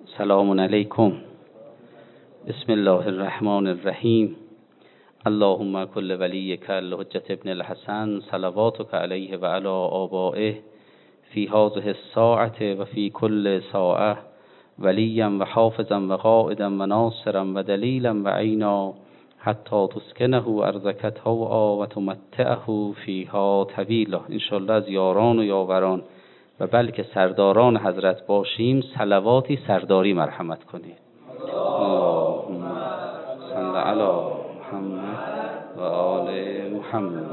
سلام علیکم. بسم الله الرحمن الرحیم. اللهم کل ولیک الحجة ابن الحسن صلواتک علیه و علی آبائه فی هذه الساعة و فی کل ساعة ولیا و حافظا و قائدا و ناصرا و دلیلا و عینا حتی تسکنه ارضک طوعا و تمتعه فیها طویلا. انشاءالله از یاران و یاوران و بلکه سرداران حضرت باشیم. صلواتی سرداری مرحمت کنید. اللهم صل علی محمد و آل محمد.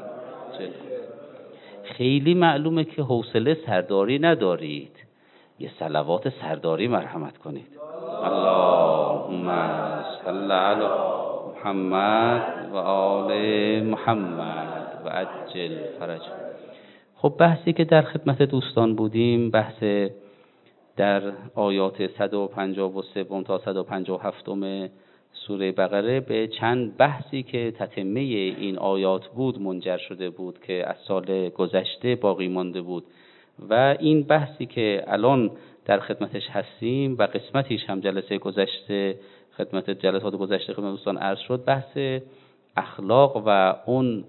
خیلی معلومه که حوصله سرداری ندارید، یه صلوات سرداری مرحمت کنید. اللهم صل علی محمد و آل محمد و عجل فرج. خب بحثی که در خدمت دوستان بودیم، بحث در آیات 153 تا 157 سوره بقره به چند بحثی که تتمه این آیات بود منجر شده بود که از سال گذشته باقی مانده بود و این بحثی که الان در خدمتش هستیم و قسمتیش هم جلسات گذشته خدمت دوستان عرض شد، بحث اخلاق و اون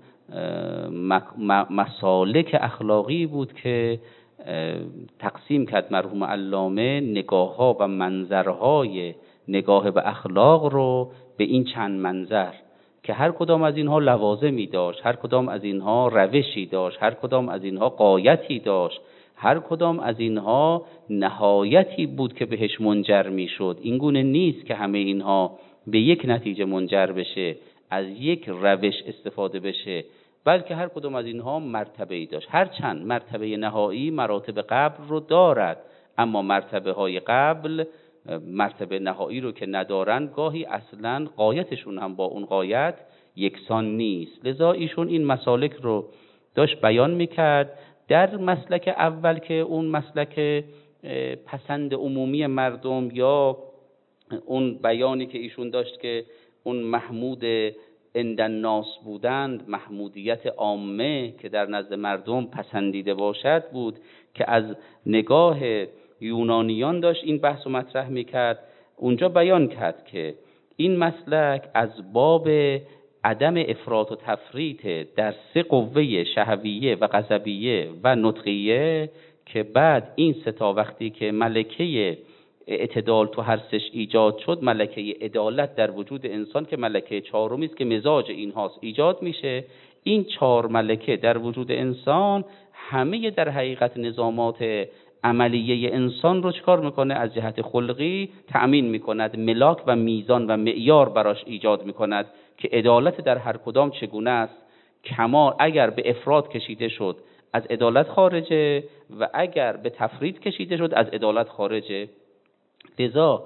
مسالک اخلاقی بود که تقسیم کرد مرحوم علامه نگاه‌ها و منظرهای نگاه به اخلاق رو به این چند منظر که هر کدام از اینها لوازمی داشت، هر کدام از اینها روشی داشت، هر کدام از اینها غایتی داشت، هر کدام از اینها نهایتی بود که بهش منجر می شد. این گونه نیست که همه اینها به یک نتیجه منجر بشه، از یک روش استفاده بشه، بلکه هر کدام از اینها مرتبه‌ای داشت. هرچند مرتبه نهایی مراتب قبل رو دارد، اما مرتبه های قبل مرتبه نهایی رو که ندارن، گاهی اصلاً غایتشون هم با اون غایت یکسان نیست. لذا ایشون این مسالک رو داشت بیان میکرد. در مسلک اول که اون مسلک پسند عمومی مردم یا اون بیانی که ایشون داشت که اون محمود عند الناس بودند، محمودیت عامه که در نزد مردم پسندیده باشد بود، که از نگاه یونانیان داشت این بحث رو مطرح میکرد. اونجا بیان کرد که این مسلک از باب عدم افراط و تفریط در سه قوه شهویه و غضبیه و نطقیه، که بعد این سه تا وقتی که ملکه اعتدال تو هر سش ایجاد شد، ملکه عدالت در وجود انسان که ملکه چهارمی است که مزاج اینهاست ایجاد میشه. این چهار ملکه در وجود انسان همه در حقیقت نظامات عملیه انسان رو چکار میکنه؟ از جهت خلقی تأمین میکند، ملاک و میزان و معیار براش ایجاد میکند که عدالت در هر کدام چگونه است. کمال اگر به افراد کشیده شد از عدالت خارجه و اگر به تفرید کشیده شد از عدالت خارجه. لذا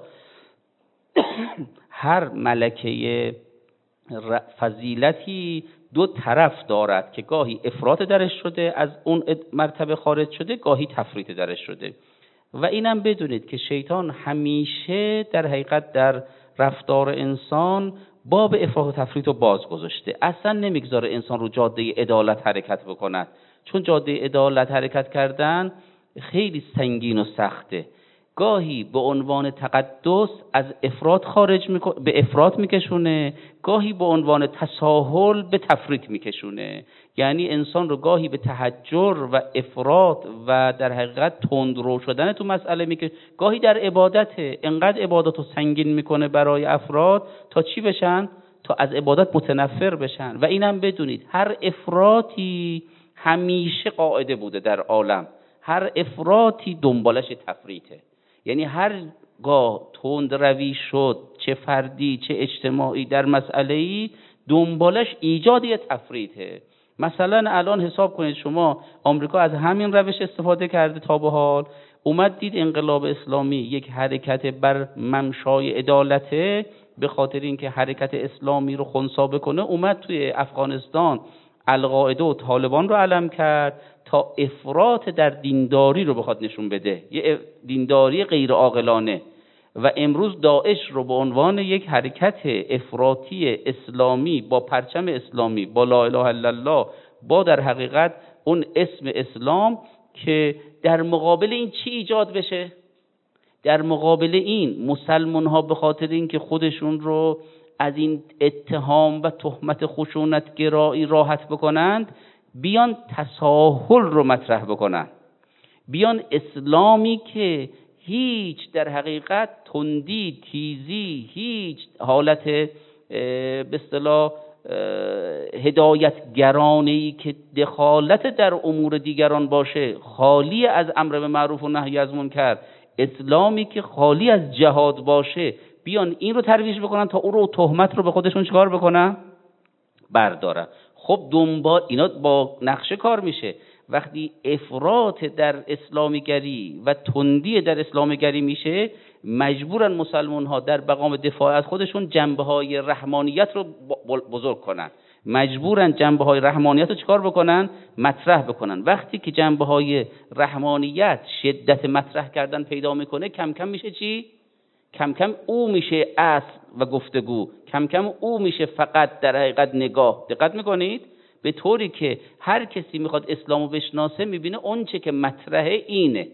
هر ملکه فضیلتی دو طرف دارد که گاهی افراط درش شده از اون مرتبه خارج شده، گاهی تفریط درش شده. و اینم بدونید که شیطان همیشه در حقیقت در رفتار انسان باب افراط و تفریط رو باز گذاشته، اصلا نمیگذاره انسان رو جاده عدالت حرکت بکند، چون جاده عدالت حرکت کردن خیلی سنگین و سخته. گاهی به عنوان تقدس از افراط به افراط میکشونه، گاهی به عنوان تساهل به تفریط میکشونه. یعنی انسان رو گاهی به تحجر و افراط و در حقیقت تندرو شدن تو مسئله میکشه، گاهی در عبادت انقدر عبادت رو سنگین میکنه برای افراد تا چی بشن؟ تا از عبادت متنفر بشن. و اینم بدونید هر افراطی همیشه قاعده بوده در عالم، هر افراطی دنبالش تفریطه. یعنی هر گاه تند روی شد، چه فردی چه اجتماعی، در مسئله‌ای دنبالش ایجاد یه تفریطه. مثلا الان حساب کنید شما آمریکا از همین روش استفاده کرده تا به حال، اومد دید انقلاب اسلامی یک حرکت بر ممشای عدالته، به خاطر اینکه حرکت اسلامی رو خنثی بکنه اومد توی افغانستان القاعده و طالبان رو علم کرد تا افراط در دینداری رو بخواد نشون بده، یه دینداری غیر عاقلانه. و امروز داعش رو به عنوان یک حرکت افراطی اسلامی با پرچم اسلامی، با لا اله الا الله، با در حقیقت اون اسم اسلام، که در مقابل این چی ایجاد بشه؟ در مقابل این مسلمان ها به خاطر اینکه خودشون رو از این اتهام و تهمت خشونت گرایی راحت بکنند، بیان تساهل رو مطرح بکنن، بیان اسلامی که هیچ در حقیقت تندی، تیزی، هیچ حالت به اصطلاح هدایتگرانه‌ای که دخالت در امور دیگران باشه، خالی از امر به معروف و نهی از منکر، اسلامی که خالی از جهاد باشه، بیان این رو ترویج بکنن تا او رو تهمت رو به خودشون چکار بکنن؟ بردارن. خب دنبال اینا با نقشه کار میشه. وقتی افراط در اسلامیگری و تندی در اسلامیگری میشه، مجبورن مسلمان ها در مقام دفاع از خودشون جنبه های رحمانیت رو بزرگ کنن، مجبورن جنبه های رحمانیت رو چکار بکنن؟ مطرح بکنن. وقتی که جنبه های رحمانیت شدت مطرح کردن پیدا میکنه، کم کم میشه چی؟ کم کم او میشه اصل و گفتگو، کم کم او میشه فقط در حقیقت نگاه. دقت میکنید؟ به طوری که هر کسی میخواد اسلامو بشناسه میبینه اون چه که مطرحه اینه،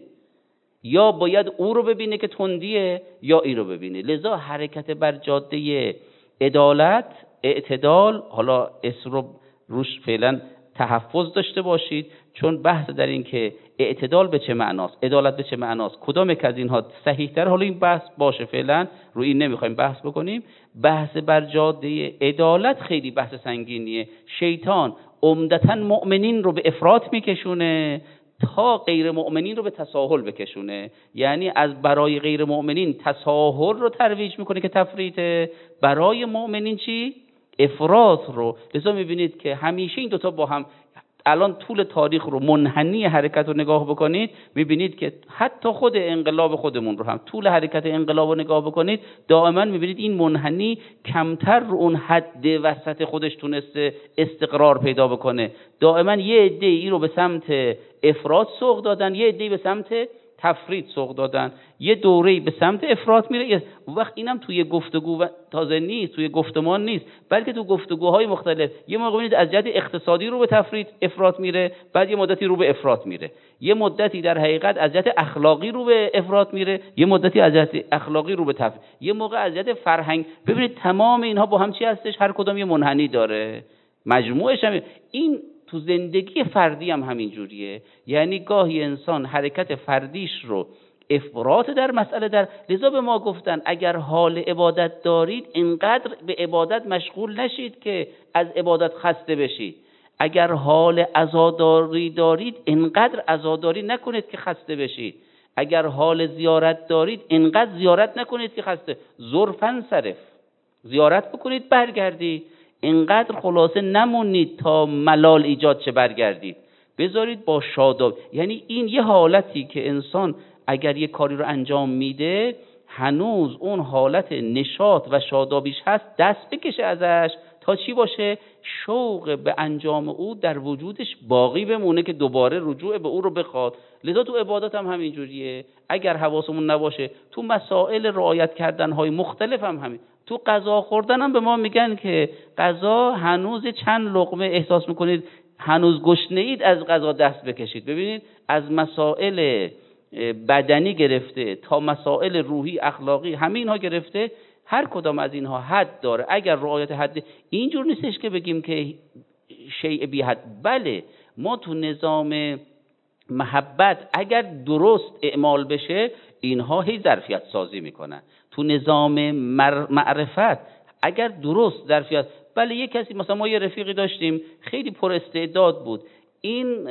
یا باید او رو ببینه که تندیه یا این رو ببینه. لذا حرکت بر جاده عدالت، اعتدال، حالا اسم رو روش فعلا تحفظ داشته باشید، چون بحث در این که اعتدال به چه معناست، عدالت به چه معناست، کدام یک از اینها صحیح تر، حالا این بحث باشه، فعلا روی این نمیخوایم بحث بکنیم. بحث بر جاده عدالت خیلی بحث سنگینیه. شیطان عمدتاً مؤمنین رو به افراط میکشونه تا غیر مؤمنین رو به تساهل بکشونه. یعنی از برای غیر مؤمنین تساهل رو ترویج میکنه که تفریطه، برای مؤمنین چی؟ افراط رو. لذا میبینید که همیشه این دوتا با هم، الان طول تاریخ رو، منحنی حرکت رو نگاه بکنید، میبینید که حتی خود انقلاب خودمون رو هم، طول حرکت انقلاب رو نگاه بکنید، دائما میبینید این منحنی کمتر رو اون حد وسط خودش تونسته استقرار پیدا بکنه. دائما یه عده‌ای رو به سمت افراط سوق دادن، یه عده‌ای به سمت تفرید سوق دادن، یه دوره‌ای به سمت افراط میره. وقت اینم توی گفتگو تازه نیست، توی گفتمان نیست، بلکه تو گفتگوهای مختلف. یه موقع میبینید از جهت اقتصادی رو به تفرید افراط میره، بعد یه مدتی رو به افراط میره، یه مدتی در حقیقت از جهت اخلاقی رو به افراط میره، یه مدتی از جهت اخلاقی رو به تفرید، یه موقع از جهت فرهنگ. ببینید تمام اینها با هم چی هستش؟ هر کدام یه منحنی داره، مجموعش هم این. تو زندگی فردی هم همین جوریه. یعنی گاهی انسان حرکت فردیش رو افراط در مسئله در. لذا به ما گفتن اگر حال عبادت دارید اینقدر به عبادت مشغول نشید که از عبادت خسته بشید. اگر حال عزاداری دارید اینقدر عزاداری نکنید که خسته بشید. اگر حال زیارت دارید اینقدر زیارت نکنید که خسته. ظرفاً صرف زیارت بکنید برگردید، اینقدر خلاصه نمونید تا ملال ایجاد چه برگردید، بذارید با شاداب. یعنی این یه حالتی که انسان اگر یه کاری رو انجام میده هنوز اون حالت نشاط و شادابیش هست، دست بکشه ازش تا چی باشه؟ شوق به انجام او در وجودش باقی بمونه که دوباره رجوع به او رو بخواد. لذا تو عبادات هم همین جوریه. اگر حواسمون نباشه تو مسائل رعایت کردن های مختلف هم همین. تو غذا خوردن هم به ما میگن که غذا هنوز چند لقمه احساس میکنید هنوز گشنه اید از غذا دست بکشید. ببینید از مسائل بدنی گرفته تا مسائل روحی اخلاقی همین ها گرفته، هر کدام از اینها حد داره. اگر رعایت حد، اینجور نیستش که بگیم که شیء بی حد. بله ما تو نظام محبت اگر درست اعمال بشه اینها هی ظرفیت سازی میکنن. تو نظام معرفت اگر درست ظرفیت، بله یه کسی مثلا ما یه رفیقی داشتیم خیلی پر استعداد بود، این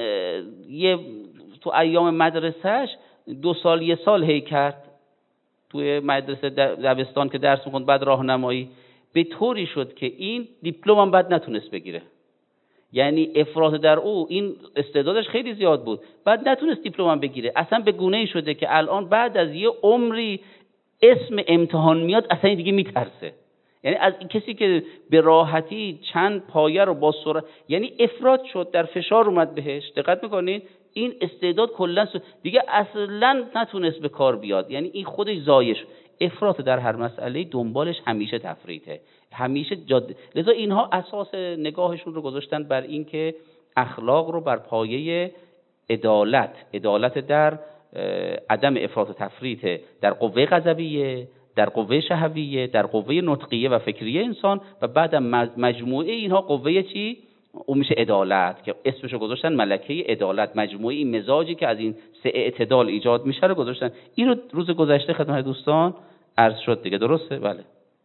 تو ایام مدرسهش 2 سال 1 سال هی کرد توی مدرسه دبستان که درس می‌خوند، بعد راهنمایی، به طوری شد که این دیپلم هم بعد نتونست بگیره. یعنی افراط در او، این استعدادش خیلی زیاد بود، بعد نتونست دیپلم هم بگیره. اصلا به گونه‌ای شده که الان بعد از یه عمری اسم امتحان میاد اصلا دیگه میترسه. یعنی از این کسی که به راحتی چند پایه رو با سرعت، یعنی افراط شد، در فشار اومد بهش. دقت میکنید این استعداد کلا دیگه اصلا نتونست به کار بیاد، یعنی این خودش ضایع شد. افراط در هر مسئله دنبالش همیشه تفریطه، همیشه جاده. لذا اینها اساس نگاهشون رو گذاشتن بر این که اخلاق رو بر پایه عدالت در عدم افراط و تفریط در قوه غضبیه، در قوه شهویه، در قوه نطقیه و فکریه انسان، و بعدم مجموعه اینها قوه چی؟ اون میشه عدالت که اسمشو گذاشتن ملکه عدالت. مجموعه این مزاجی که از این سه اعتدال ایجاد میشه رو گذاشتن. این رو روز گذشته خدمت دوستان عرض شد دیگه، درسته؟ بله.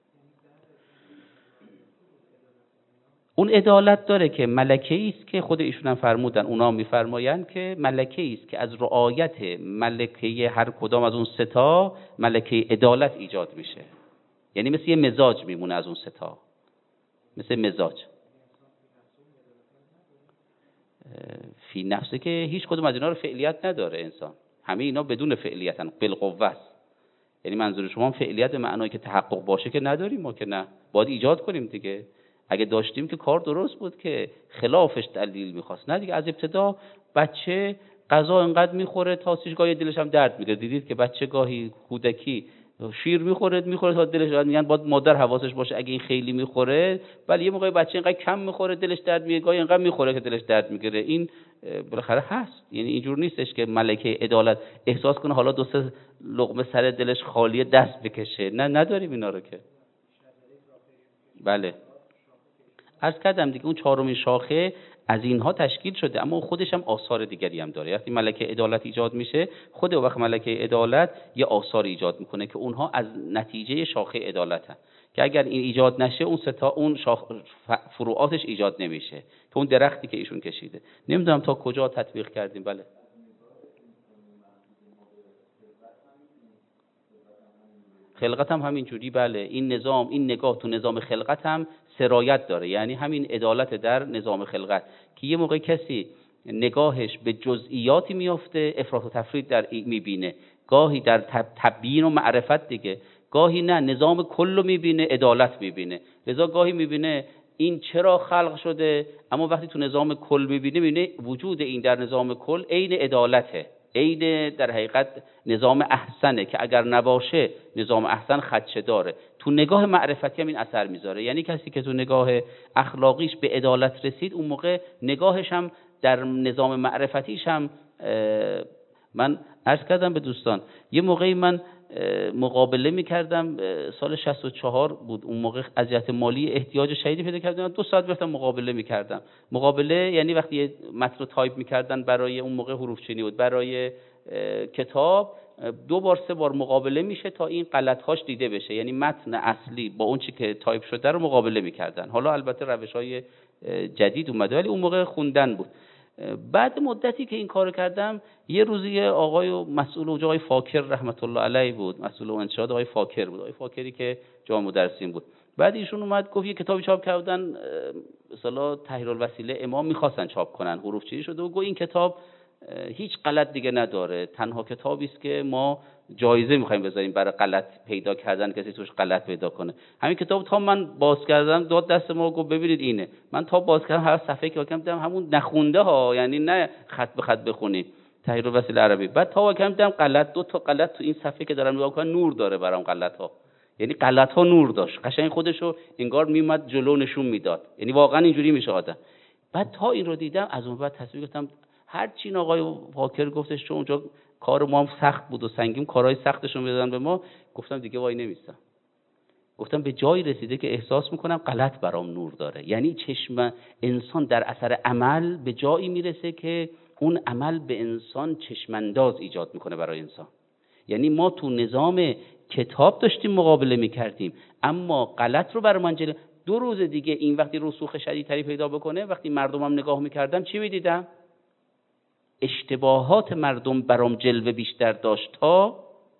اون عدالت داره که ملکه‌ای است که خود ایشون هم فرمودن، اونا میفرمایند که ملکه‌ای است که از رعایت ملکه هر کدام از اون سه تا ملکه عدالت ایجاد میشه. یعنی مثل یه مزاج میمونه از اون سه تا، مثل مزاج فی نفسه که هیچ کدوم از اینا رو فعلیت نداره انسان، همه اینا بدون فعلیتن، بالقوه است. یعنی منظور شما فعلیت به معنایی که تحقق باشه که نداریم ما، که نه، باید ایجاد کنیم دیگه. اگه داشتیم که کار درست بود که خلافش دلیل میخواست، نه دیگه. از ابتدا بچه غذا انقدر میخوره تا سیش گاهی دلش هم درد میگیره. دیدید که بچه گاهی کودکی شیر میخوره تا دلش درد میگن باید مادر حواسش باشه اگه این خیلی میخوره. ولی یه موقع بچه اینقدر کم میخوره دلش درد میگیره، گاهی اینقدر میخوره که دلش درد میگیره. این بالاخره هست. یعنی اینجور نیستش که ملکه عدالت احساس کنه حالا دو سه لقمه سر دلش خالیه دست بکشه. نه، نداریم اینا رو که. بله، عرض کردم دیگه اون چهارمین شاخه از اینها تشکیل شده، اما خودش هم آثار دیگری هم داره. وقتی ملکه عدالت ایجاد میشه، خود وقت ملکه عدالت یه آثار ایجاد میکنه که اونها از نتیجه شاخه عدالتن، که اگر این ایجاد نشه اون ستا اون فروعاتش ایجاد نمیشه، که اون درختی که ایشون کشیده. نمیدونم تا کجا تطبیق کردیم. بله، خلقت هم همینجوری. بله، این نظام، این نگاه تو نظام خلقت هم سرایت داره. یعنی همین عدالت در نظام خلقت که یه موقع کسی نگاهش به جزئیاتی میفته، افراط و تفرید در میبینه، گاهی در تبیین و معرفت دیگه، گاهی نه، نظام کل رو میبینه، عدالت میبینه. لذا گاهی میبینه این چرا خلق شده، اما وقتی تو نظام کل میبینه وجود این در نظام کل عین عدالته، عین در حقیقت نظام احسنه که اگر نباشه نظام احسن خدشه داره. تو نگاه معرفتی هم این اثر میذاره. یعنی کسی که تو نگاه اخلاقیش به عدالت رسید، اون موقع نگاهش هم در نظام معرفتیش هم من عرض کردم به دوستان، یه موقعی من مقابله میکردم، سال 64 بود، اون موقع اذیت مالی احتیاج شدیدی پیدا کردم، 2 ساعت رفتم مقابله میکردم. مقابله یعنی وقتی متن رو تایپ میکردن، برای اون موقع حروف چینی بود، برای کتاب 2 بار 3 بار مقابله میشه تا این غلط‌هاش دیده بشه. یعنی متن اصلی با اون چی که تایپ شده رو مقابله میکردن. حالا البته روش‌های جدید اومده، ولی اون موقع خوندن بود. بعد مدتی که این کارو کردم، یه روزی آقای مسئول اونجا، آقای فاکر رحمت الله علیه بود، مسئول انشاد آقای فاکر بود، آقای فاکری که جامع مدرسین بود. بعد ایشون اومد گفت یه کتابی چاپ کردن، مثلا تحریرالوسیله امام می‌خواستن چاپ کنن، حروف چینی شده، و گفت این کتاب هیچ غلط دیگه نداره، تنها کتابی است که ما جایزه می‌خوایم بذاریم برای غلط پیدا کردن، کسی توش غلط پیدا کنه. همین کتاب تا من باز کردم داد دست ما، گفت ببینید اینه. من تا باز کردم هر صفحه که واکم دیدم همون نخونده ها، یعنی نه خط به خط بخونی تحریرالوسیله عربی. بعد تا واکم دیدم غلط، 2 تا غلط تو این صفحه که دارم نگاه می‌کنم نور داره برام غلط‌ها. یعنی غلط‌ها نور داشت، قشنگ خودشو انگار میومد جلو نشون میداد. یعنی واقعا اینجوری میشه آدم. بعد تا این رو دیدم، از اون بعد تصمیم گرفتم هر چی آقای فاکر گفتش، چون اونجا کار ما هم سخت بود و سنگین، کارهای سختشون بدن به ما، گفتم دیگه وای نمیستم. گفتم به جایی رسیده که احساس میکنم غلط برام نور داره. یعنی چشم انسان در اثر عمل به جایی میرسه که اون عمل به انسان چشمانداز ایجاد میکنه برای انسان. یعنی ما تو نظام کتاب داشتیم مقابله میکردیم، اما غلط رو برای من 2 روز دیگه این وقتی رسوخ شدیدتری پیدا بکنه، وقتی مردمم نگاه میکردم چی میدیدم؟ اشتباهات مردم برام جلوه بیشتر داشت تا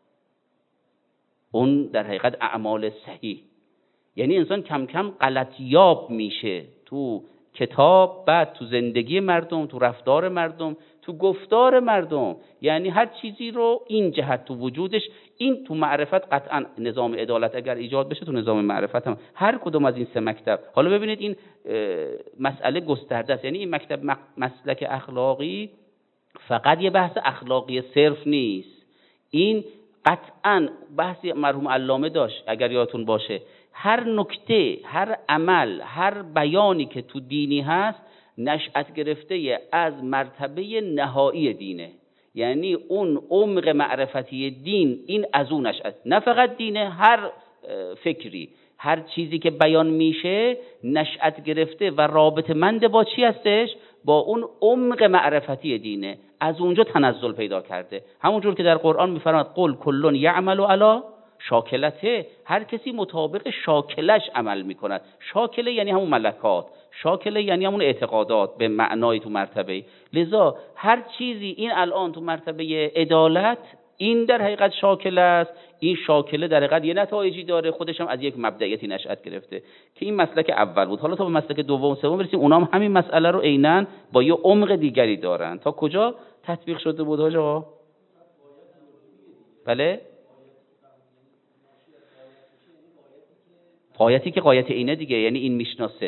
اون در حقیقت اعمال صحیح. یعنی انسان کم کم غلطیاب میشه تو کتاب، بعد تو زندگی مردم، تو رفتار مردم، تو گفتار مردم. یعنی هر چیزی رو این جهت تو وجودش، این تو معرفت قطعا نظام عدالت اگر ایجاد بشه، تو نظام معرفت هم هر کدوم از این 3 مکتب. حالا ببینید این مسئله گسترده است. یعنی این مکتب مسلک اخلاقی فقط یه بحث اخلاقی صرف نیست. این قطعاً بحثی مرحوم علامه داشت اگر یادتون باشه، هر نکته، هر عمل، هر بیانی که تو دینی هست نشأت گرفته از مرتبه نهایی دینه. یعنی اون عمق معرفتی دین این از اون نشأت، نه فقط دین، هر فکری، هر چیزی که بیان میشه نشأت گرفته و رابطه مند با چی هستش؟ با اون عمق معرفتی دینه، از اونجا تنزل پیدا کرده. همونجور که در قرآن میفرماد قل کل یعمل علی شاکلته، هر کسی مطابق شاکلش عمل میکند. شاکله یعنی همون ملکات، شاکله یعنی همون اعتقادات به معنای تو مرتبه. لذا هر چیزی این الان تو مرتبه عدالت، این در حقیقت شاکله است. این شاکله در حقیقت یه نتایجی داره، خودش هم از یک مبدئیاتی نشأت گرفته که این مسلک اول بود. حالا تا به مسلک دوم و سوم برسیم، اونام همین مسئله رو عیناً با یه عمق دیگری دارن. تا کجا تطبیق شده بود حاج آقا؟ بله، قایتی که قایت اینه دیگه، یعنی این میشناسه.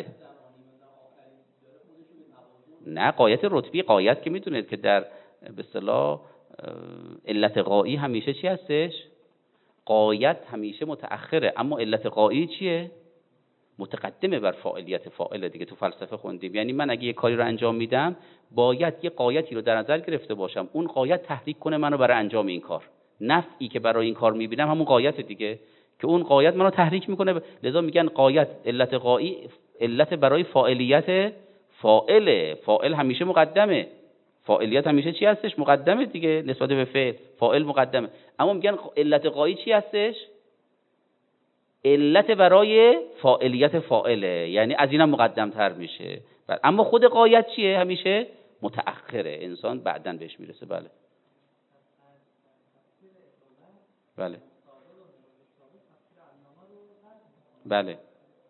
نه، قایت رتبی، قایت که میدونید که در به اصطلاح علت غایی همیشه چی هستش؟ قایت همیشه متأخره، اما علت غایی چیه؟ متقدمه بر فاعلیت فاعل دیگه. تو فلسفه خوندیم، یعنی من اگه یه کاری رو انجام میدم باید یه قایتی رو در نظر گرفته باشم، اون قایت تحریک کنه منو برای انجام این کار. نفعی که برای این کار میبینم همون قایت دیگه، که اون قایت منو تحریک میکنه. لذا میگن قایت علت غایی، علت برای فاعلیت فاعله. فاعل همیشه مقدمه، فاعلیت همیشه چی هستش؟ مقدمه دیگه، نسبت به فعل فاعل مقدمه. اما میگن علت غایی چی هستش؟ علت برای فاعلیت فاعله، یعنی از اینم مقدم تر میشه. اما خود قایت چیه؟ همیشه متأخره، انسان بعداً بهش میرسه. بله بله بله.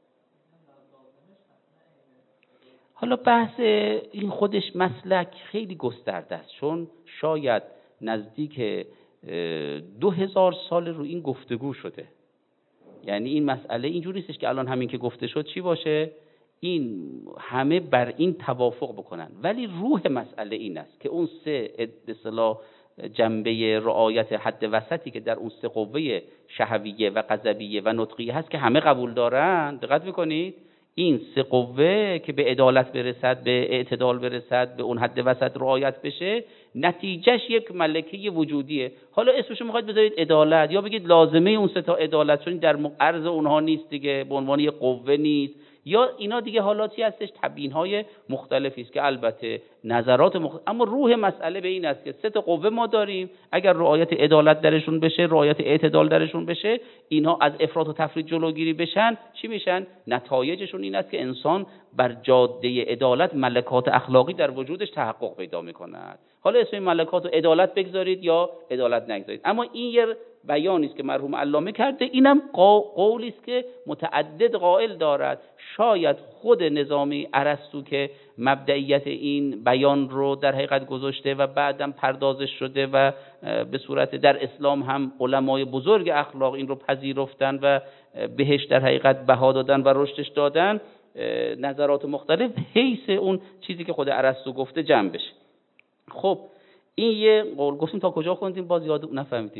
حالا بحث این خودش مسلک خیلی گسترده است، چون شاید نزدیک 2000 سال رو این گفتگو شده. یعنی این مسئله اینجوری نیستش که الان همین که گفته شد چی باشه، این همه بر این توافق بکنن، ولی روح مسئله این است که اون سه به اصطلاح جنبه رعایت حد وسطی که در اون سه قوه شهویه و غضبیه و نطقیه هست که همه قبول دارن. دقت میکنید این سه قوه که به عدالت برسد، به اعتدال برسد، به اون حد وسط رعایت بشه، نتیجهش یک ملکه وجودیه. حالا اسمشو میخواید بذارید عدالت یا بگید لازمه اون سه تا عدالت، چون در عرض اونها نیست دیگه، به عنوان یک قوه نیست، یا اینا دیگه حالاتی هستش، تبیین‌های مختلفی است که البته نظرات اما روح مسئله به این است که سه تا قوه ما داریم، اگر رعایت عدالت درشون بشه، رعایت اعتدال درشون بشه، اینها از افراط و تفریط جلوگیری بشن، چی میشن؟ نتایجشون این است که انسان بر جاده عدالت ملکات اخلاقی در وجودش تحقق پیدا میکند. حالا اسم این ملکات رو عدالت بگذارید یا عدالت نگذارید، اما این یه بیانی است که مرحوم علامه کرده، اینم قولی است که متعدد قائل دارد. شاید خود نظامی ارسطو که مبدئیت این بیان رو در حقیقت گذاشته و بعدم پردازش شده و به صورت در اسلام هم علمای بزرگ اخلاق این رو پذیرفتن و بهش در حقیقت بها دادن و رشدش دادن، نظرات مختلف حیث اون چیزی که خود ارسطو گفته جمع بشه. خب این یه قول گفتیم، تا کجا خوندیم باز یاد نفهمیدیم.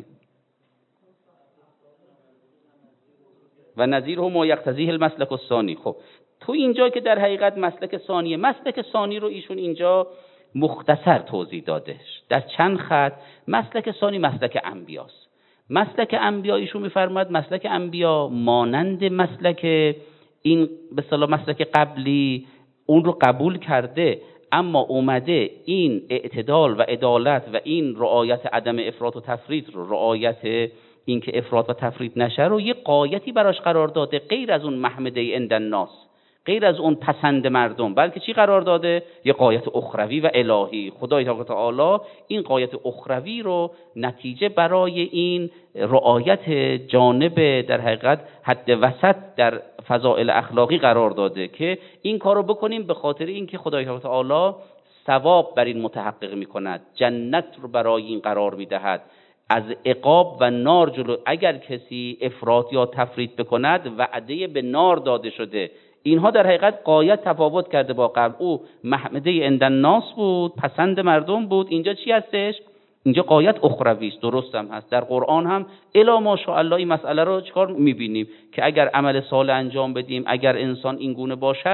و نظیر هم یقتضیه المسلک الثانی. خب تو اینجا که در حقیقت مسلک ثانیه، مسلک ثانی رو ایشون اینجا مختصر توضیح دادش در چند خط. مسلک ثانی مسلک انبیاست. مسلک انبیا ایشون میفرماد مسلک انبیا مانند مسلک این به اصطلاح مسلک قبلی اون رو قبول کرده، اما اومده این اعتدال و عدالت و این رعایت عدم افراط و تفریط رو، رعایت این که افراط و تفریط نشه رو یه قایتی براش قرار داده، غیر از اون محمده عند الناس، غیر از اون پسند مردم، بلکه چی قرار داده؟ یه قایت اخروی و الهی. خدای تعالی این قایت اخروی رو نتیجه برای این رعایت جانب در حقیقت حد وسط در فضائل اخلاقی قرار داده که این کارو بکنیم به خاطر اینکه خدای تعالی ثواب بر این متحقق میکند، جنت رو برای این قرار میدهد، از عقاب و نار جلو اگر کسی افراط یا تفریط بکند وعده به نار داده شده. اینها در حقیقت قایت تفاوت کرده با قبل. او محمده عند الناس بود، پسند مردم بود، اینجا چی هستش؟ اینجا قایت اخروی است. درست هم هست در قرآن هم الا ماشاءالله این مسئله رو چیکار میبینیم که اگر عمل صالح انجام بدیم، اگر انسان این گونه باشد،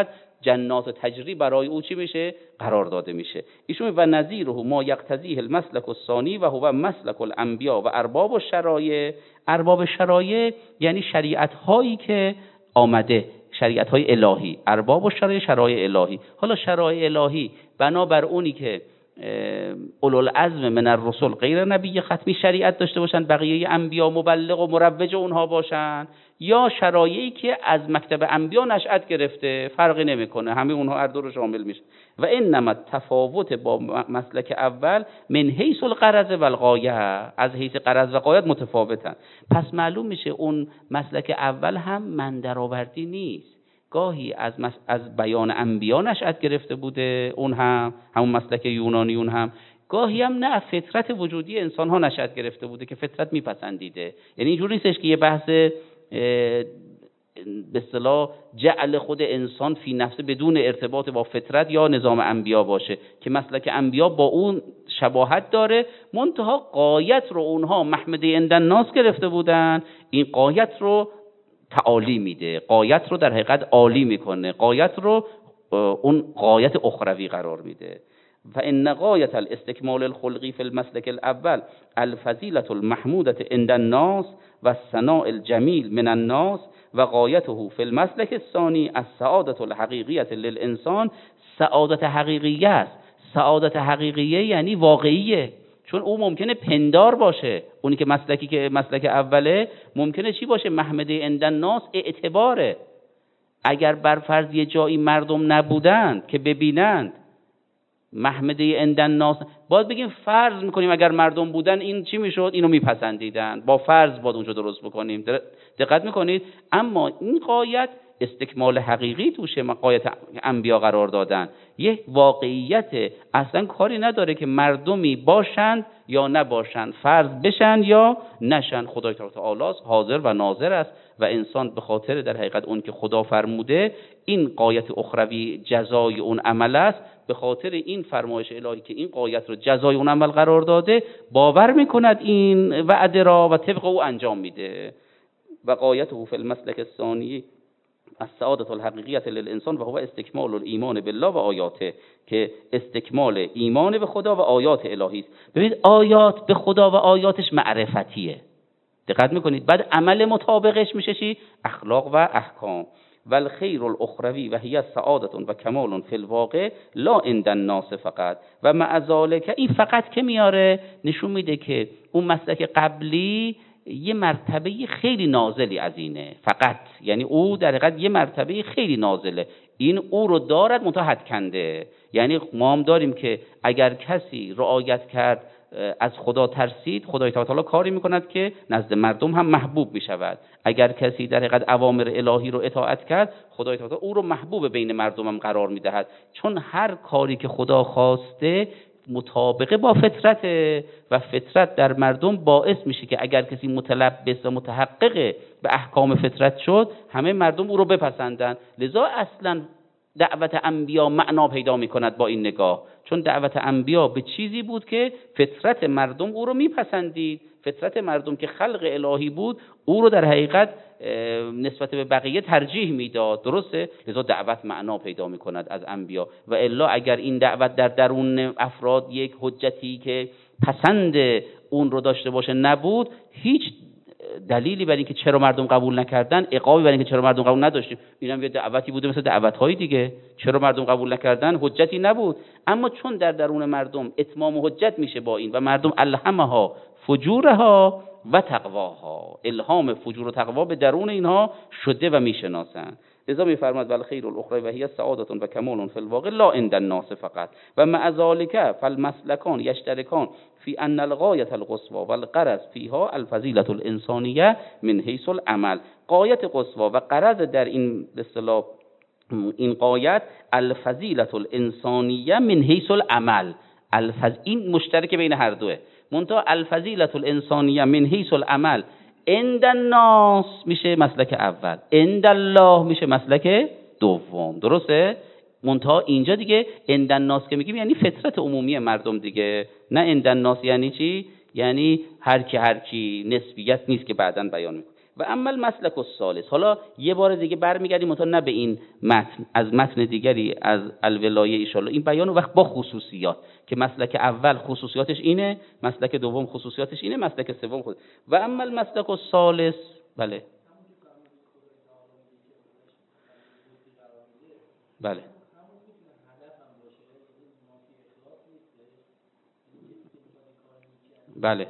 جنات تجری برای او چی میشه؟ قرار داده میشه. ایشون و نظیره ما یقتضیه المسلک الثانی و هو مسلک الانبیاء و ارباب الشرایع. ارباب شرایع یعنی شریعت هایی که آمده، شریعت های الهی. ارباب الشرایع شرایع الهی. حالا شرایع الهی بنابر اونی که اولوالعزم من الرسل غیر نبی ختمی شریعت داشته باشن، بقیه انبیا مبلغ و مروج اونها باشن، یا شرایعی که از مکتب انبیا نشأت گرفته، فرقی نمیکنه، همه اونها هر دو رو شامل میشه. و انما تفاوت با مسلک اول من حیث الغرض و الغایه، از حیث غرض و غایت متفاوتن. پس معلوم میشه اون مسلک اول هم من درآوردی نیست، گاهی از بیان انبیا نشأت گرفته بوده، اون هم همون مسلک یونانیون هم، گاهی هم نه، فطرت وجودی انسان ها نشأت گرفته بوده که فطرت میپسندیده. یعنی اینجوری نیستش که یه بحث به اصطلاح جعل خود انسان فی نفسه بدون ارتباط با فطرت یا نظام انبیا باشه، که مسلک انبیا با اون شباهت داره، منتها قایت رو اونها محمده عند الناس گرفته بودن، این قایت رو تعالی میده، قایت رو در حقیقت عالی میکنه، قایت رو اون قایت اخروی قرار میده. فإن غایة الاستکمال الخلقی فی المسلک الاول الفضیلة المحمودة عند الناس و الثناء الجمیل من الناس و غایته فی المسلک الثانی السعادة الحقیقیة للانسان. سعادت حقیقیه است. سعادت حقیقیه یعنی واقعیه، چون او ممکنه پندار باشه، اونی که مسلک اوله ممکنه چی باشه؟ محمده عند الناس، اعتباره. اگر بر فرض یه جایی مردم نبودند که ببینند محمده عند الناس، باید بگیم فرض میکنیم اگر مردم بودن این چی میشد؟ اینو میپسندیدن، با فرض باید اونجا درست بکنیم. دقت میکنید؟ اما این قایت استکمال حقیقی توشه، قایت انبیا قرار دادن، یک واقعیت، اصلا کاری نداره که مردمی باشند یا نباشند، فرض بشن یا نشن، خدای تعالی حاضر و ناظر است و انسان به خاطر در حقیقت اون که خدا فرموده این قایت اخروی جزای اون عمل است، به خاطر این فرمایش الهی که این قایت رو جزای اون عمل قرار داده باور میکند این وعده را و طبق او انجام میده. و قایته فی المسلک الثانی السعادة الحقیقیة للانسان و هو استکمال الایمان بالله و آیاته، که استکمال ایمان به خدا و آیات الهی است. ببینید آیات به خدا و آیاتش معرفتیه، دقت میکنید؟ بعد عمل مطابقش میشه چی؟ اخلاق و احکام. و الخیر الاخروی و هی سعادة و کمال فی الواقع لا عند الناس فقط. و مع ذلک این فقط که میاره نشون میده که اون مسلک قبلی یه مرتبه خیلی نازلی از اینه، فقط یعنی او در حقیقت یه مرتبه خیلی نازله، این او رو دارد متحد کنده. یعنی ما هم داریم که اگر کسی رعایت کرد، از خدا ترسید، خدای تعالی کاری میکند که نزد مردم هم محبوب میشود. اگر کسی در حقیقت اوامر الهی رو اطاعت کرد، خدای تعالی او رو محبوب بین مردم هم قرار میدهد، چون هر کاری که خدا خواسته مطابقه با فطرت و فطرت در مردم باعث میشه که اگر کسی متلبس و متحقق به احکام فطرت شد، همه مردم او رو بپسندن. لذا اصلا دعوت انبیا معنا پیدا میکند با این نگاه، چون دعوت انبیا به چیزی بود که فطرت مردم او رو میپسندید، فطرت مردم که خلق الهی بود او رو در حقیقت نسبت به بقیه ترجیح میداد، درسته؟ لذا دعوت معنا پیدا میکند از انبیا. و الا اگر این دعوت در درون افراد یک حجتی که پسند اون رو داشته باشه نبود، هیچ دلیلی برای اینکه چرا مردم قبول نکردن، عقابی برای اینکه چرا مردم قبول نداشتیم، اینم یه دعوتی بوده مثل دعوت‌های دیگه، چرا مردم قبول نکردن حجتی نبود. اما چون در درون مردم اتمام حجت میشه با این و مردم الهمها فجورها و تقواها، الهام فجور و تقوا به درون اینها شده و میشناسن. لذا میفرماد والخیر الاخروی و هی سعادة و کمال فی الواقع لا عند الناس فقط. و مع ذلک فالمسلکان یشترکان فی ان الغایة القصوى والغرض فیها الفضیلة الانسانیه من حیث العمل. غایت قصوى و غرض در این اصطلاح این غایت الفضیلة الانسانیه من حیث العمل، این مشترک بین هر دوه، منتها الفضیلة الانسانیه من حیث العمل عند الناس میشه مسلک اول، عند الله میشه مسلک دوم، درسته؟ منتها اینجا دیگه عند الناس که میگیم یعنی فطرت عمومی مردم دیگه، نه عند الناس یعنی چی؟ یعنی هر کی نسبیت نیست که بعداً بیان میکنه. و اما المسلک الثالث، حالا یه بار دیگه برمیگردیم مثلا نه به این متن، از متن دیگری از الولایه ان شاءالله این بیان وقت با خصوصیات که مسلک اول خصوصیاتش اینه، مسلک دوم خصوصیاتش اینه، مسلک سوم خود. و اما المسلک الثالث، بله بله بله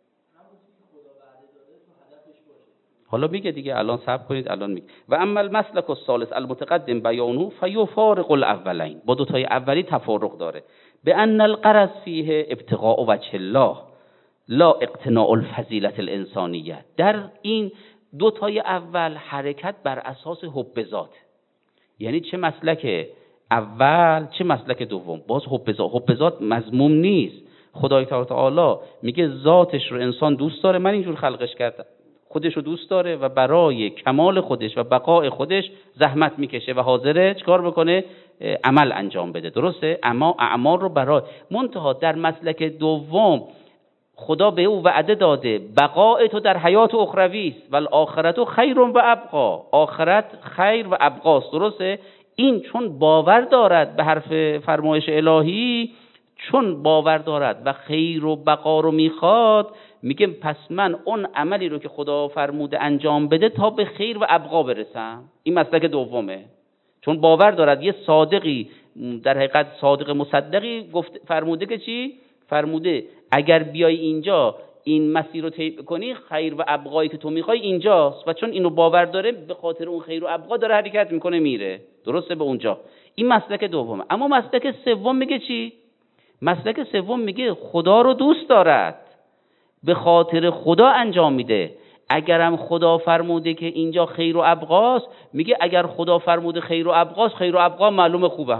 حالا میگه دیگه، الان صبر کنید الان میگه. و اما المسلک الثالث المتقدم بیانه فیفارق الاولین، با دو تای اولی تفارق داره. به ان الغرض فیه ابتغاء وجه الله لا اقتناء الفضیلة الانسانیه، در این دو تای اول حرکت بر اساس حب ذات، یعنی چه مسلک اول چه مسلک دوم باز حب ذات مذموم نیست. خدای تعالی میگه ذاتش رو انسان دوست داره، من اینجور خلقش کردم، خودش رو دوست داره و برای کمال خودش و بقای خودش زحمت میکشه و حاضره چیکار بکنه؟ عمل انجام بده، درسته؟ اما اعمال رو برای منتها در مسلک دوم خدا به او وعده داده بقای تو در حیات اخروی است و الاخرت خیر و ابقا، آخرت خیر و ابقاست، درسته؟ این چون باور دارد به حرف فرمایش الهی، چون باور دارد و خیر و بقا رو میخواد، میگه پس من اون عملی رو که خدا فرموده انجام بده تا به خیر و ابقا برسم. این مسلک دومه، چون باور دارد یه صادقی، در حقیقت صادق مصدقی گفت فرموده که چی؟ فرموده اگر بیای اینجا این مسیر رو طی کنی خیر و ابقایی که تو میخوای اینجاست، و چون اینو باور داره به خاطر اون خیر و ابقا داره حرکت میکنه میره، درسته؟ به اونجا. این مسلک دومه. اما مسلک سوم میگه چی؟ مسلک سوم میگه خدا رو دوست دارد، به خاطر خدا انجام میده. اگرم خدا فرموده که اینجا خیر و ابقاست، میگه اگر خدا فرموده خیر و ابقاست، خیر و ابقا معلومه خوبه.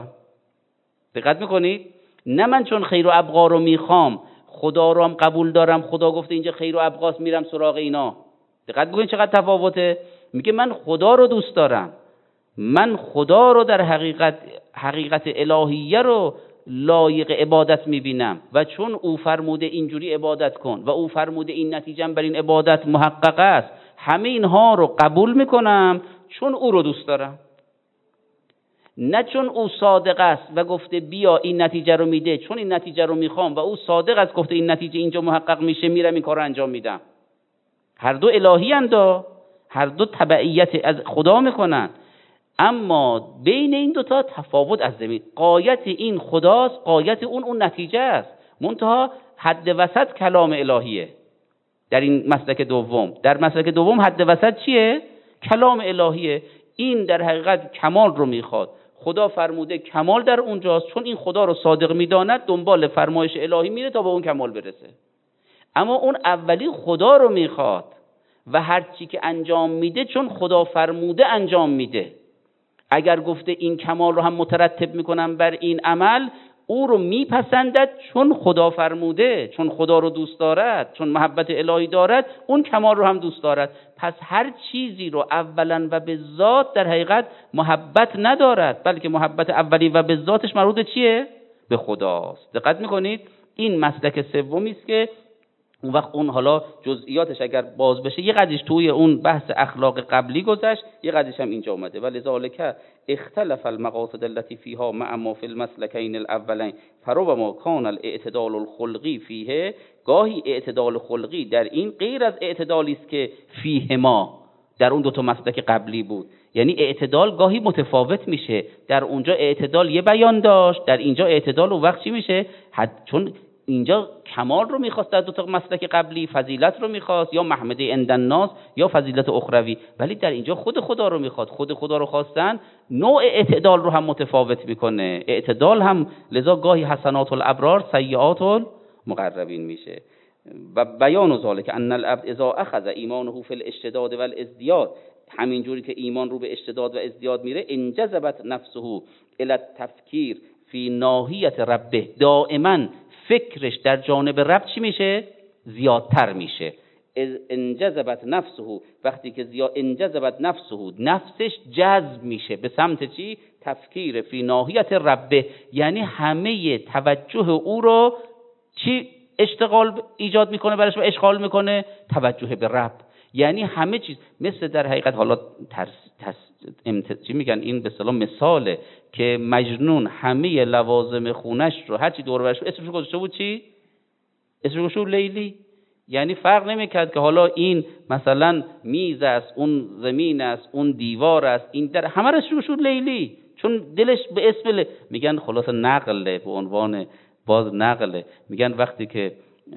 دقت میکنید؟ نه من چون خیر و ابقا رو میخوام خدا رو هم قبول دارم، خدا گفته اینجا خیر و ابقاست میرم سراغ اینا. دقت میکنید چقدر تفاوته؟ میگه من خدا رو دوست دارم، من خدا رو در حقیقت الهیه رو لایق عبادت میبینم و چون او فرموده اینجوری عبادت کن و او فرموده این نتیجه بر این عبادت محقق است، همه اینها رو قبول میکنم چون او رو دوست دارم، نه چون او صادق است و گفته بیا این نتیجه رو میده، چون این نتیجه رو میخوام و او صادق است گفته این نتیجه اینجا محقق میشه میرم این کار رو انجام میدم. هر دو الهی اند، هر دو تبعیت از خدا میکنن، اما بین این دوتا تفاوت از زمین. غایت این خداست، غایت اون نتیجه است، منتها حد وسط کلام الهیه. در این مسلک دوم، در مسلک دوم حد وسط چیه؟ کلام الهیه. این در حقیقت کمال رو میخواد، خدا فرموده کمال در اونجاست، چون این خدا رو صادق میداند دنبال فرمایش الهی میره تا به اون کمال برسه. اما اون اولی خدا رو میخواد و هر چی که انجام میده چون خدا فرموده انجام میده. اگر گفته این کمال رو هم مترتب میکنم بر این عمل، او رو میپسندد چون خدا فرموده، چون خدا رو دوست دارد، چون محبت الهی دارد، اون کمال رو هم دوست دارد. پس هر چیزی رو اولا و به ذات در حقیقت محبت ندارد، بلکه محبت اولی و به ذاتش مربوط چیه؟ به خداست. دقت میکنید؟ این مسلک سومی است که اون وقت اون حالا جزئیاتش اگر باز بشه یه قدرش توی اون بحث اخلاق قبلی گذشت، یه قدرش هم اینجا اومده. ولذالک اختلف المقاصد التي فيها مع ما في المسلكين الاولين فربما كان الاعتدال الخلقی فیه، گاهی اعتدال خلقی در این غیر از اعتدالی است که فیه ما در اون دو تا مسلک قبلی بود. یعنی اعتدال گاهی متفاوت میشه، در اونجا اعتدال یه بیان داشت، در اینجا اعتدال اون وقت چی میشه؟ چون اینجا کمال رو میخواست در دو تا مسلک قبلی، فضیلت رو میخواست یا محمده عند الناس یا فضیلت اخروی، ولی در اینجا خود خدا رو میخواد. خود خدا رو خواستن نوع اعتدال رو هم متفاوت میکنه. اعتدال هم لذا گاهی حسنات الابرار سیئات المقربین میشه. و بیان ذالک ان العبد اذا اخذ ایمانه فی الاشتداد والازدیاد، همین جوری که ایمان رو به اشتداد و ازدیاد میره، انجذبت نفسه الی التفکیر فی ناحیه ربه، دائما فکرش در جانب رب چی میشه؟ زیادتر میشه. انجذبت نفسه، وقتی که انجذبت نفسه، نفسش جذب میشه به سمت چی؟ تفکیر فی ناحیه ربه، یعنی همه توجه او رو چی اشتغال ایجاد میکنه برش و اشغال میکنه؟ توجه به رب. یعنی همه چیز مثل در حقیقت حالا چی میگن، این به اصطلاح مثاله که مجنون همه لوازم خونش رو هر چی دور و برش اسمش گذاشته بود چی؟ اسمش گذاشته بود لیلی. یعنی فرق نمیکرد که حالا این مثلا میز است، اون زمین است، اون دیوار است، این در همه رو اسمش گذاشته لیلی، چون دلش به اسم میگن خلاص نقله، به عنوان باز نقله. میگن وقتی که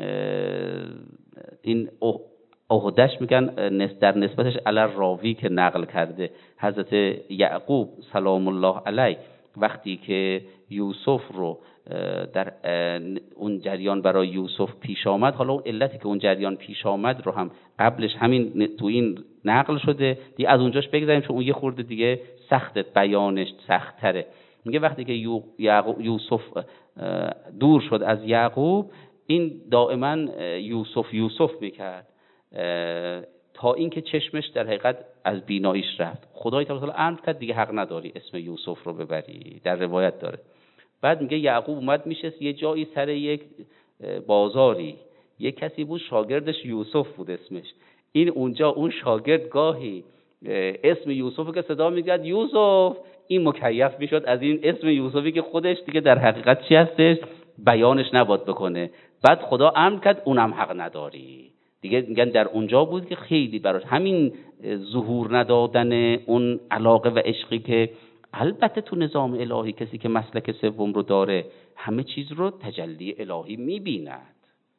این عهدش میگن در نسبتش علی راوی که نقل کرده، حضرت یعقوب سلام الله علیه وقتی که یوسف رو در اون جریان برای یوسف پیش آمد، حالا اون علتی که اون جریان پیش آمد رو هم قبلش همین تو این نقل شده دیگه، از اونجاش بگذاریم چون اون یه خورده دیگه سخت، بیانش سخت تره. میگه وقتی که یوسف دور شد از یعقوب، این دائما یوسف میکرد تا اینکه چشمش در حقیقت از بیناییش رفت. خدای تعالی امر کرد دیگه حق نداری اسم یوسف رو ببری، در روایت داره. بعد میگه یعقوب اومد میشست یه جایی سر یک بازاری، یک کسی بود شاگردش یوسف بود اسمش، این اونجا اون شاگرد گاهی اسم یوسف که صدا میگرد یوسف، این مکیف میشد از این اسم یوسفی که خودش دیگه در حقیقت چی هستش بیانش نباید بکنه. بعد خدا امر کرد اونم حق نداری دیگه. میگن در اونجا بود که خیلی براش همین ظهور ندادن اون علاقه و عشقی که البته تو نظام الهی کسی که مسلک سوم رو داره همه چیز رو تجلی الهی میبیند،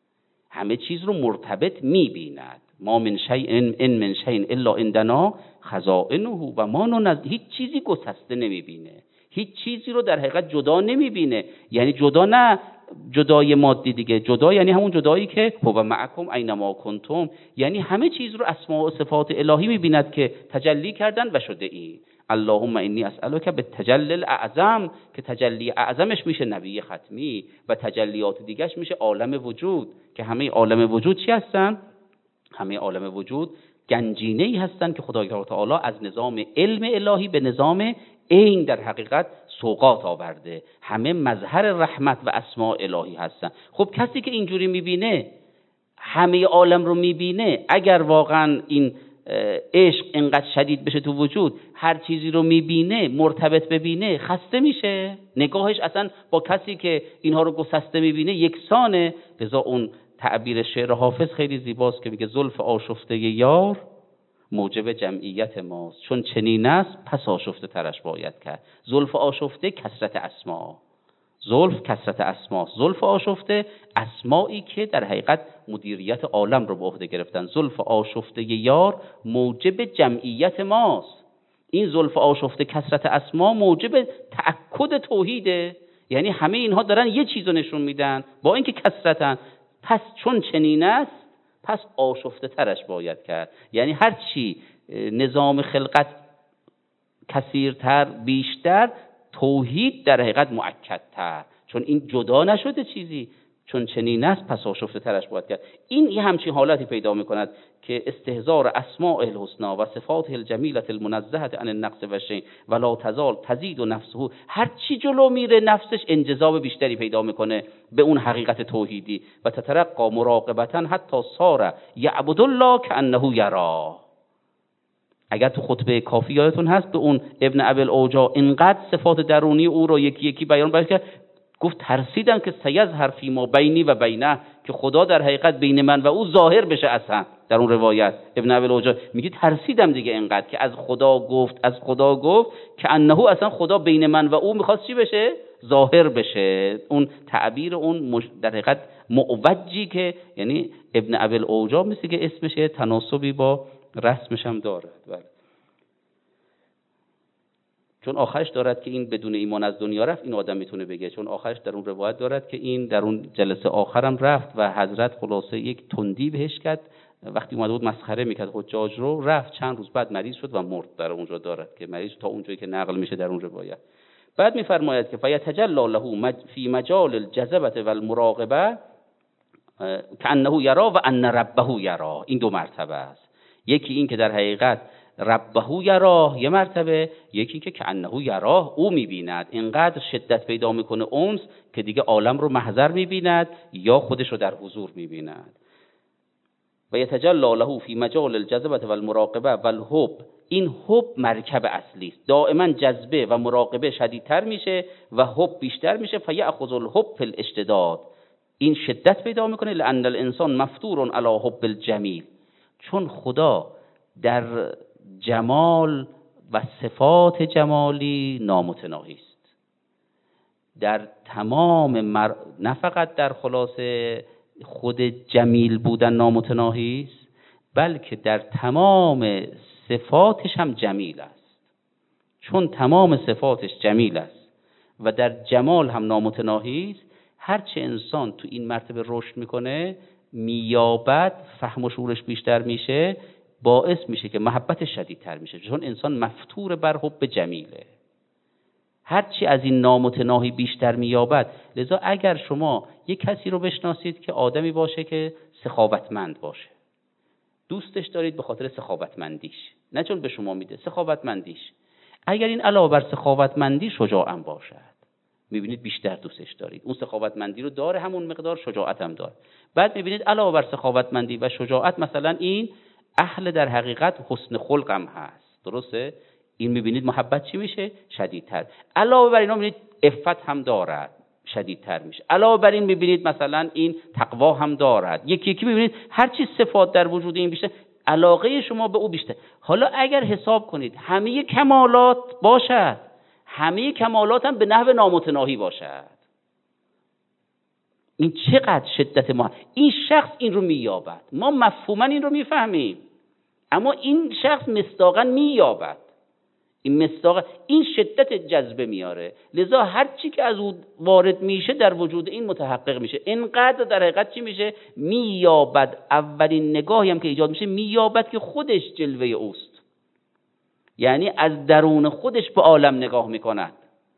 همه چیز رو مرتبط میبیند. ما من شیء ان من شیء الا عندنا خزائنه و ما هیچ چیزی گسسته نمیبینه، هیچ چیزی رو در حقیقت جدا نمیبینه. یعنی جدا نه جدای مادی دیگه، جدا یعنی همون جدایی که هو معکم اینما کنتم، یعنی همه چیز رو اسماء و صفات الهی میبیند که تجلی کردن و شده این. اللهم انی اسألک بالتجلی الاعظم، که تجلی اعظمش میشه نبی ختمی و تجلیات دیگهش میشه عالم وجود، که همه عالم وجود چی هستن؟ همه عالم وجود گنجینه‌ای هستن که خدای تعالی از نظام علم الهی به نظام این در حقیقت سوقات آورده، همه مظهر رحمت و اسماء الهی هستن. خب کسی که اینجوری میبینه، همه عالم رو میبینه، اگر واقعا این عشق اینقدر شدید بشه تو وجود، هر چیزی رو میبینه مرتبط ببینه، خسته میشه، نگاهش اصلا با کسی که اینها رو گسسته میبینه یکسانه. لذا اون تعبیر شعر حافظ خیلی زیباست که میگه زلف آشفته یار موجب جمعیت ماست، چون چنین است پس آشفته ترش باید کرد. زلف آشفته کثرت اسما، زلف کثرت اسماست، زلف آشفته اسمایی که در حقیقت مدیریت عالم رو به عهده گرفتن. زلف آشفته یار موجب جمعیت ماست. این زلف آشفته کثرت اسما موجب تأکد توحیده، یعنی همه اینها دارن یه چیزو نشون میدن با اینکه کثرتن. پس چون چنین است پس آشفته ترش باید کرد، یعنی هر چی نظام خلقت کثیرتر بیشتر، توحید در حقیقت مؤکدتر، چون این جدا نشده چیزی. چون چنین است پس آشفته ترش باید کرد. این یه همچین حالتی پیدا میکند که استحضار اسماء الحسنى و صفات الجمیلة المنزهة عن النقص و الشیء ولا تزال تزید نفسه، هر چی جلو میره نفسش انجذاب بیشتری پیدا میکنه به اون حقیقت توحیدی. و تترقى مراقبة حتی صار یعبد الله کأنه یراه. اگر تو خطبه کافی یادتون هست به اون ابن ابی الاوجاع اینقدر صفات درونی او رو یکی یکی بیان کرد، گفت ترسیدم که سیظهر فی ما بینی و بینه، که خدا در حقیقت بین من و او ظاهر بشه. اصلا در اون روایت ابن ابی الاوجاع میگه ترسیدم دیگه اینقدر که از خدا گفت که انه اصلا خدا بین من و او میخواست چی بشه؟ ظاهر بشه. اون تعبیر اون در حقیقت معوجی که یعنی ابن ابی الاوجاع مثل که اسمش تناسبی با رسمش هم دارد. بله. چون آخرش دارد که این بدون ایمان از دنیا رفت، این آدم میتونه بگه، چون آخرش در اون روایت دارد که این در اون جلسه آخرم رفت و حضرت خلاصه یک تندی بهش کرد، وقتی اومده بود مسخره میکرد حجاج رو، رفت چند روز بعد مریض شد و مرد. در اونجا دارد که مریض تا اونجایی که نقل میشه در اون روایت. بعد میفرماید که فیتجلی له فی مجال الجذبه و المراقبه کأنه یرا و ان ربه یرا. این دو مرتبه است، یکی این که در حقیقت ربه یراه یه مرتبه، یکی که کأنه یراه او میبیند. اینقدر شدت پیدا میکنه اونس که دیگه عالم رو محضر میبیند یا خودش رو در حضور میبیند. و یتجلی له فی مجال الجذبه و المراقبه و الحب. این حب مرکب اصلی است، دائما جذبه و مراقبه شدیدتر میشه و حب بیشتر میشه. فیأخذ الحب فی الاشتداد، این شدت پیدا میکنه. لأن الانسان مفطور علی حب الجمیل، چون خدا در جمال و صفات جمالی نامتناهی است. در تمام نه فقط در خلاصه خود جمیل بودن نامتناهی است، بلکه در تمام صفاتش هم جمیل است. چون تمام صفاتش جمیل است و در جمال هم نامتناهی است، هرچه انسان تو این مرتبه رشد میکنه، میابد، فهم و شعورش بیشتر میشه، باعث میشه که محبتش شدیدتر میشه، چون انسان مفطور بر حب جمیله. هرچی از این نامتناهی بیشتر میابد. لذا اگر شما یک کسی رو بشناسید که آدمی باشه که سخاوتمند باشه، دوستش دارید به خاطر سخاوتمندیش، نه چون به شما میده، سخاوتمندیش، اگر این علاوه بر سخاوتمندی شجاعم باشد، میبینید بیشتر دوستش دارید. اون سخاوتمندی رو داره، همون مقدار شجاعت هم داره. بعد میبینید علاوه بر سخاوتمندی و شجاعت، مثلا این اهل در حقیقت حسن خلق هم هست، درسته؟ این میبینید محبت چی میشه؟ شدیدتر. علاوه بر اینا میبینید عفت هم دارد، شدیدتر میشه. علاوه بر این میبینید مثلا این تقوا هم دارد. یکی یکی میبینید هر چی صفات در وجود این بیشتر، علاقه شما به او بیشتر. حالا اگر حساب کنید همه کمالات باشد، همه کمالات هم به نحو نامتناهی باشد، این چقدر شدت ما، این شخص این رو مییابد. ما مفهوما این رو میفهمیم، اما این شخص مصداقا مییابد. این مصداق، این شدت جذبه میاره. لذا هر چی که از او وارد میشه در وجود این متحقق میشه. اینقدر در حقیقت چی میشه؟ مییابد. اولین نگاهی هم که ایجاد میشه، مییابد که خودش جلوه اوست، یعنی از درون خودش به عالم نگاه میکند.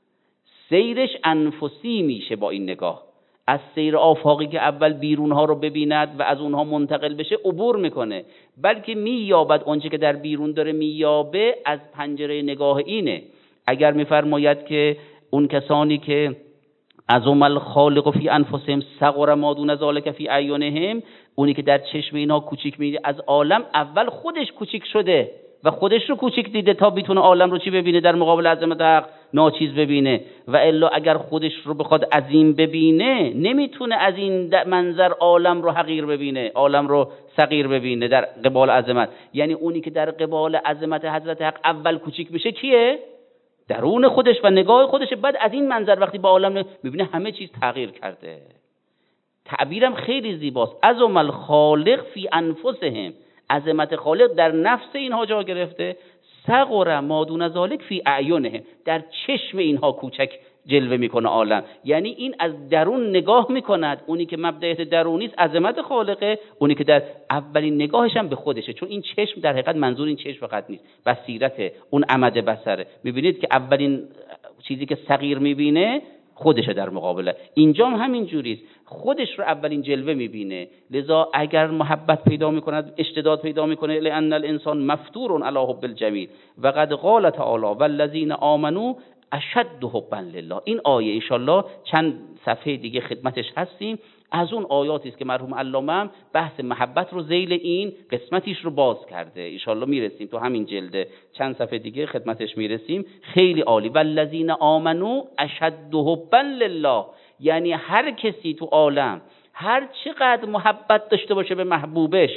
سیرش انفسی میشه با این نگاه. از سیر آفاقی که اول بیرونها رو ببیند و از اونها منتقل بشه عبور میکنه، بلکه مییابد آنچه که در بیرون داره مییابه از پنجره نگاه اینه. اگر میفرماید که اون کسانی که عظم الخالق فی انفسهم صغر ما دون ذلک فی اعینهم، اونی که در چشم اینها کوچیک میده از عالم، اول خودش کوچیک شده و خودش رو کوچیک دیده تا بتونه عالم رو چی ببینه؟ در مقابل عظمت حق ناچیز ببینه. و الا اگر خودش رو بخواد عظیم ببینه، نمیتونه از این منظر عالم رو حقیر ببینه، عالم رو صغیر ببینه در قبال عظمت. یعنی اونی که در قبال عظمت حضرت حق اول کوچیک میشه کیه؟ درون خودش و نگاه خودش. بعد از این منظر وقتی با عالم میبینه همه چیز تغییر کرده. تعبیرم خیلی زیباست، عظم الخالق فی انفسهم، عظمت خالق در نفس اینها جا گرفته. صغر ما دون ذلک فی اعینهم، در چشم اینها کوچک جلوه میکنه عالم. یعنی این از درون نگاه میکند. اونی که مبدأ درونی است عظمت خالقه، اونی که در اولین نگاهش هم به خودشه. چون این چشم در حقیقت منظور این چشم فقط نیست، بصیرت، اون عمد بصره. میبینید که اولین چیزی که صغیر میبینه خودشه در مقابله. اینجا هم همین جوریست، خودش رو اولین جلوه میبینه. لذا اگر محبت پیدا میکند، اشتداد پیدا میکنه، لأن الانسان مفطور علی حب الجمیل و قد قال تعالی والذین آمنوا اشد حبا لله. این آیه انشالله چند صفحه دیگه خدمتش هستیم. از اون آیاتی است که مرحوم علامه بحث محبت رو ذیل این قسمتیش رو باز کرده. انشالله میرسیم تو همین جلد چند صفحه دیگه خدمتش میرسیم. خیلی عالی. والذین آمنوا اشد حبا لله، یعنی هر کسی تو عالم هر چقدر محبت داشته باشه به محبوبش،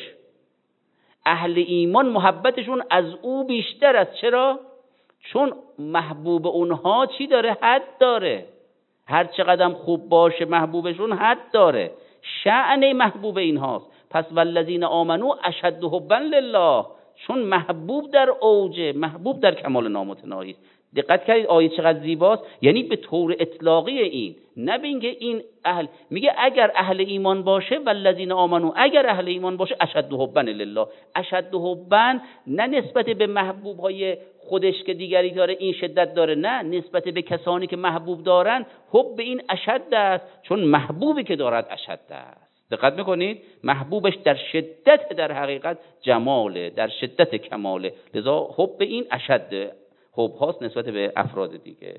اهل ایمان محبتشون از او بیشتر است. چرا؟ چون محبوب اونها چی داره؟ حد داره. هر چقدر خوب باشه محبوبشون حد داره. شأن محبوب اینهاست. پس والذین آمنوا اشد حبا لله، چون محبوب در اوجه، محبوب در کمال نامتناهی. دقت کردید آیه چقدر زیباست؟ یعنی به طور اطلاقی این، نه بینگه این اهل، میگه اگر اهل ایمان باشه والذین آمنوا، اگر اهل ایمان باشه اشد حبا لله. اشد حبا نه نسبت به محبوب های خودش که دیگری داره این شدت داره، نه، نسبت به کسانی که محبوب دارن حب این اشد است، چون محبوبی که دارد اشد است. دقت میکنید؟ محبوبش در شدت در حقیقت جماله، در شدت کماله. لذا حب این اشد حب هاست نسبت به افراد دیگه.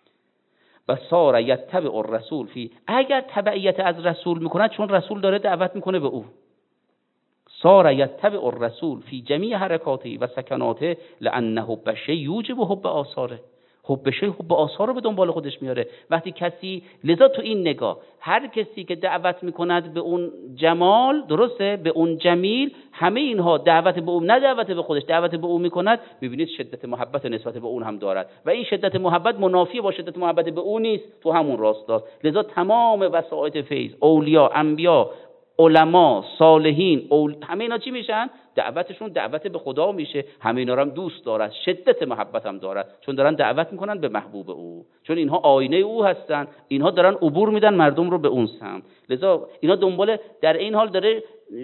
و سار یتبع الرسول فی، اگر تبعیت از رسول میکنه، چون رسول داره دعوت میکنه به او، صار یتبع الرسول فی جمیع حرکاته و سکناته لانه حب شیء یوجب حب آثاره. حب شیء حب آثار رو به دنبال خودش میاره. وقتی کسی، لذا تو این نگاه هر کسی که دعوت میکند به اون جمال، درسته، به اون جمیل، همه اینها دعوت به اون، نه دعوت به خودش، دعوت به اون میکند، میبینید شدت محبت نسبت به اون هم دارد و این شدت محبت منافی با شدت محبت به اون نیست، تو همون راستاست. لذا تمام وسائط فیض، اولیاء، انبیا، علما، صالحین، همه اینا چی میشن؟ دعوتشون دعوت به خدا میشه. همه اینا رو هم دوست دارد، شدت محبت هم دارد، چون دارن دعوت میکنن به محبوب او، چون اینها آینه او هستن، اینها دارن عبور میدن مردم رو به اون سمت. لذا اینا دنبال، در این حال داره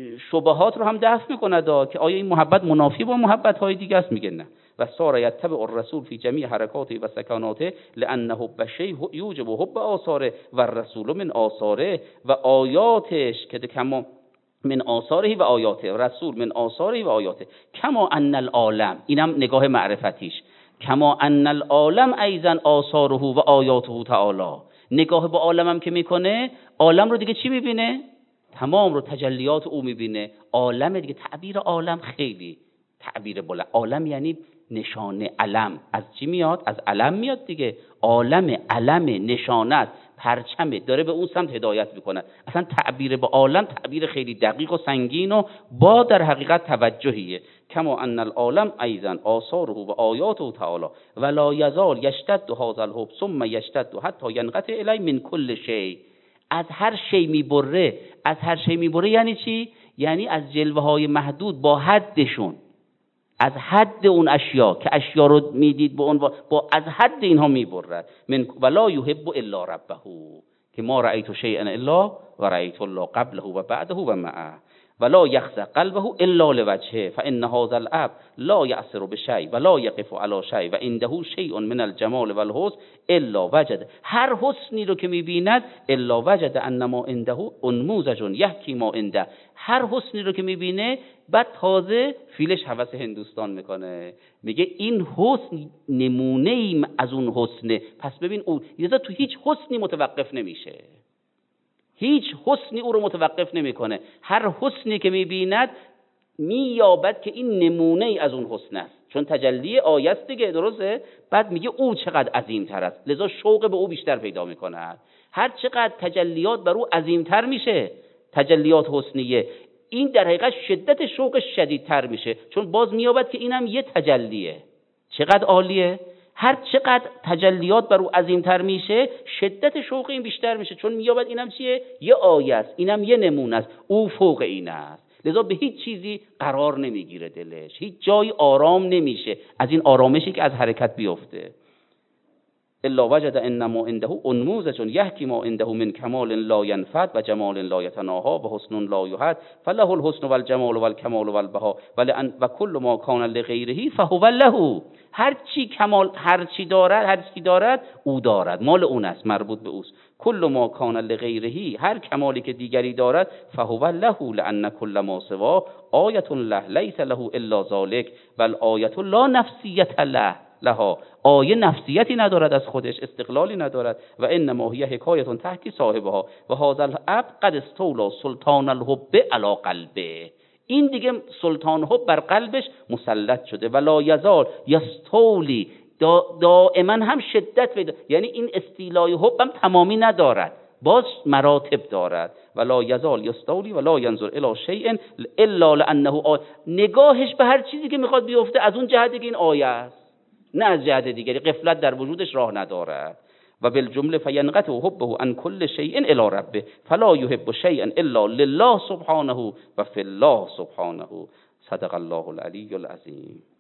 شبهات رو هم دفع میکنه که آیا این محبت منافی با محبت های دیگه است؟ میگه نه. و صار یتبع الرسول فی جمیع حرکاته و سکناته لانه حب شیء یوجب حب آثاره و الرسول من آثاره و آیاتش که کما من آثاره و آیاته، رسول من آثاره و آیاته کما ان العالم، اینم نگاه معرفتیش، کما ان العالم ایضا آثاره و آیاته تعالی. نگاه به عالمم که میکنه، عالم رو دیگه چی میبینه؟ تمام رو تجلیات او میبینه. عالم دیگه، تعبیر عالم خیلی تعبیر بلند. عالم یعنی نشانه، علم. از چی میاد؟ از علم میاد دیگه. عالم، علم، نشانه، پرچمه، داره به اون سمت هدایت میکنه. اصلا تعبیر به عالم تعبیر خیلی دقیق و سنگین و با در حقیقت توجهیه. کما ان العالم ایضا آثاره و آیاته تعالی ولا یزال یشتد هذا الحب ثم یشتد حتی ینقطع الی من کل شیء. از هر شی میبره. از هر شی میبره یعنی چی؟ یعنی از جلوه های محدود با حدشون، از حد اون اشیا که اشیا رو میدید با از حد اینها میبرد. من ولا یحب الا ربه، که ما رأیت شیئا الا و رأیت الله قبله و بعده و معه ولا یخضع قلبه الا لوجهه فان هذا العبد لا یأثر بشیء ولا یقف علی شیء و عنده شیء من الجمال والحسن الا وجد. هر حسنی رو که میبیند الا وجد انما عنده انموذج یحکی ما عنده. هر حسنی رو که میبینه بعد تازه فیلش هوس هندوستان میکنه، میگه این حسن نمونه ای از اون حسنه، پس ببین اون یزا تو هیچ حسنی متوقف نمیشه، هیچ حسنی او رو متوقف نمیکنه. هر حسنی که میبیند مییابد که این نمونه ای از اون حسن است، چون تجلی آیه است دیگه، درسته؟ بعد میگه او چقدر عظیم‌تر است، لذا شوق به او بیشتر پیدا میکنه. هر چقدر تجلیات بر او عظیم‌تر میشه، تجلیات حسنیه، این در حقیقت شدت شوقش شدیدتر میشه، چون باز مییابد که اینم یه تجلیه. چقدر عالیه! هر چقدر تجلیات بر او عظیمتر میشه، شدت شوق این بیشتر میشه، چون مییابد اینم چیه؟ یه آیه است، اینم یه نمونه است، او فوق این است. لذا به هیچ چیزی قرار نمیگیره دلش، هیچ جایی آرام نمیشه از این آرامشی که از حرکت بیفته. الا وجد انما عنده انموذج یحکی ما عنده من کمال لا ینفد و جمال لا یتناها و حسن لا یحد فله الحسن والجمال والکمال والبها و کل ما کان لغیره فهو له. هر چی کمال، هر چی دارد، هر چی دارد او دارد، مال اون است، مربوط به اوست. کل ما کان لغیره، هر کمالی که دیگری دارد فهو له لان کل ما سوا آیه له لیس له الا ذلک بل آیه لا نفسیت له لها. آیه نفسیتی ندارد از خودش، استقلالی ندارد. و انما هی حکایتون تحکی صاحبها و هذا العبد قد استولا سلطان الحب علی قلبه. این دیگه سلطان حب بر قلبش مسلط شده. ولا یزال یستولی، دائما هم شدت پیدا، یعنی این استیلای حب هم تمامی ندارد، باز مراتب دارد. ولا یزال یستولی ولا ینظر الی شیء الا لانه نگاهش به هر چیزی که میخواد بیفته از اون جهتی که این آیه است، نه از جهت دیگری. غفلت در وجودش راه ندارد. و بالجمله فینقطع حبه عن كل شیء الی ربه فلا یحب شیئا الا لله سبحانه و فی الله سبحانه. صدق الله العلی العظیم.